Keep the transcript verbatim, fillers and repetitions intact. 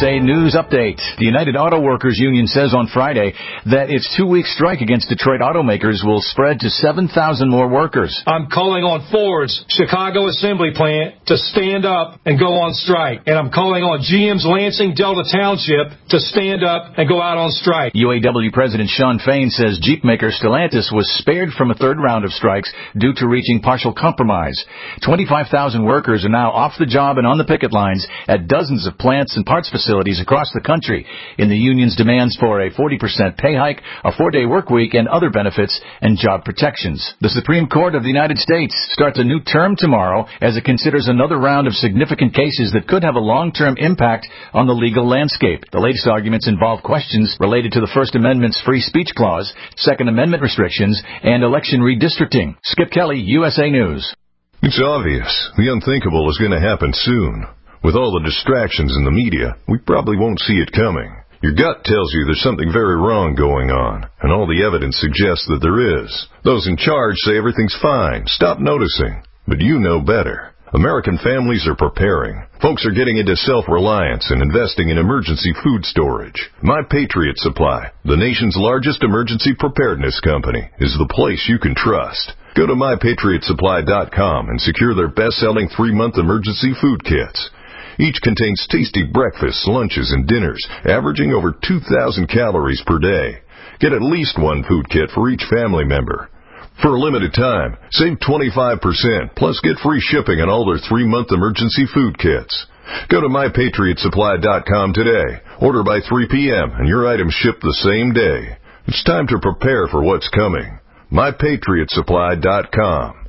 A News Update. The United Auto Workers Union says on Friday that its two-week strike against Detroit automakers will spread to seven thousand more workers. I'm calling on Ford's Chicago assembly plant to stand up and go on strike. And I'm calling on G M's Lansing Delta Township to stand up and go out on strike. U A W President Shawn Fain says Jeep maker Stellantis was spared from a third round of strikes due to reaching partial compromise. twenty-five thousand workers are now off the job and on the picket lines at dozens of plants and parts facilities across the country in the union's demands for a forty percent pay hike, a four-day work week, and other benefits and job protections. The Supreme Court of the United States starts a new term tomorrow as it considers another round of significant cases that could have a long-term impact on the legal landscape. The latest arguments involve questions related to the First Amendment's free speech clause, Second Amendment restrictions, and election redistricting. Skip Kelly, U S A News. It's obvious. The unthinkable is going to happen soon. With all the distractions in the media, we probably won't see it coming. Your gut tells you there's something very wrong going on, and all the evidence suggests that there is. Those in charge say everything's fine. Stop noticing. But you know better. American families are preparing. Folks are getting into self-reliance and investing in emergency food storage. My Patriot Supply, the nation's largest emergency preparedness company, is the place you can trust. Go to my patriot supply dot com and secure their best-selling three-month emergency food kits. Each contains tasty breakfasts, lunches, and dinners, averaging over two thousand calories per day. Get at least one food kit for each family member. For a limited time, save twenty-five percent, plus get free shipping on all their three-month emergency food kits. Go to my patriot supply dot com today. Order by three p.m. and your items ship the same day. It's time to prepare for what's coming. my patriot supply dot com.